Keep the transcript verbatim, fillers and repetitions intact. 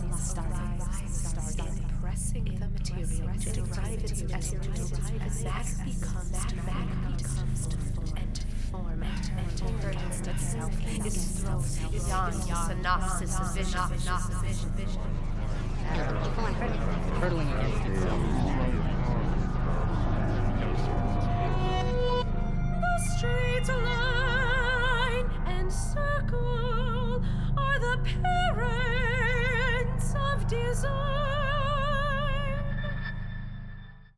Pressing the material to derive its essence, matter becomes to becomes and to form and turns itself is thrown beyond synopsis of vision.